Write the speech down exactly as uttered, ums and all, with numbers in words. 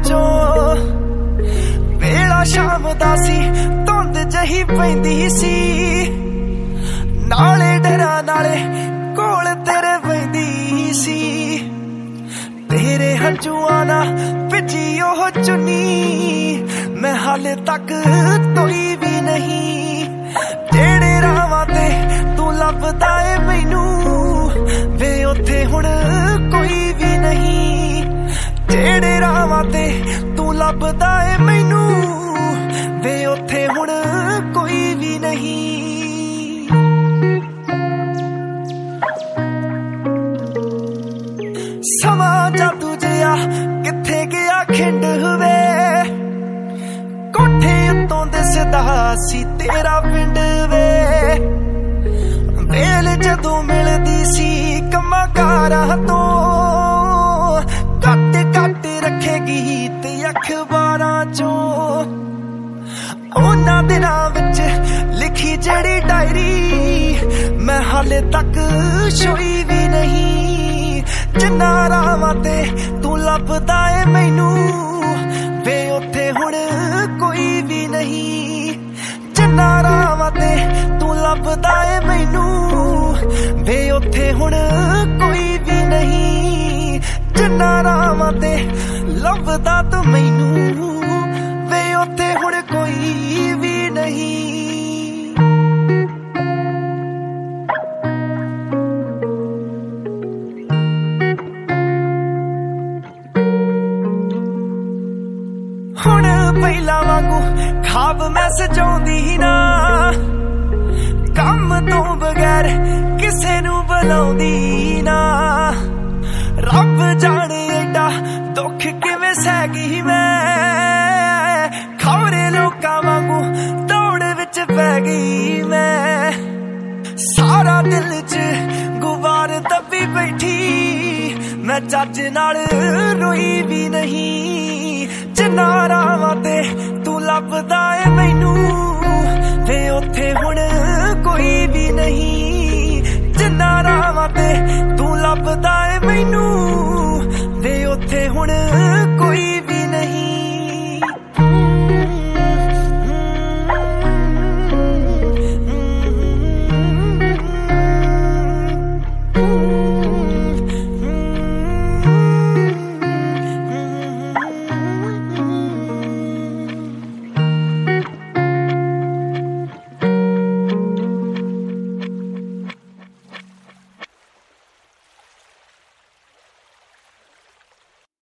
चों वेला शाम दा सी धुंद जही पैंदी सी नाले डरा नाले कोल तेरे पैंदी सी तेरे हंझुआं नाल भिजी ओह चुन्नी मैं हाले तक धोई भी नहीं जेड़े रावां ते तू लभदा ए मैनू वे उत्थे हुण कोई भी नहीं जेड़े रावां ते तू लभदा ए मैनू वे उत्थे हुण कोई भी नहीं समा जादू जिया किथे गया खिंड हुए कोठे उत्तों दिसदा सी तेरा पिंड वे वेल जदों मिलदी सी कम्मां कारां तो कट कट रखेगी ते अखबारां चों उन्हां दिनां विच लिखी जड़ी डायरी मैं हाले तक छोई भी नहीं जिन्ना रावां ते तू लभदा ए मैनू वे उत्थे हुण कोई भी नहीं जिन्ना रावां ते तू लभदा ए मैनू वे उत्थे हुण कोई भी नहीं जिन्ना रावां ते लभदा तू मैनू वे उत्थे हुण कोई भी नहीं हुण पहिला वांगू खाब मैं सजाउंदी ना कम तो बगैर किसे नू बुलाउंदी ना रब जाने एडा दुख किवें सह गई मैं खौरे लोकां वांगू दौड़ विच पै गई मैं सारा दिल च गुबार दबी बैठी मैं चज नाल रोई भी नहीं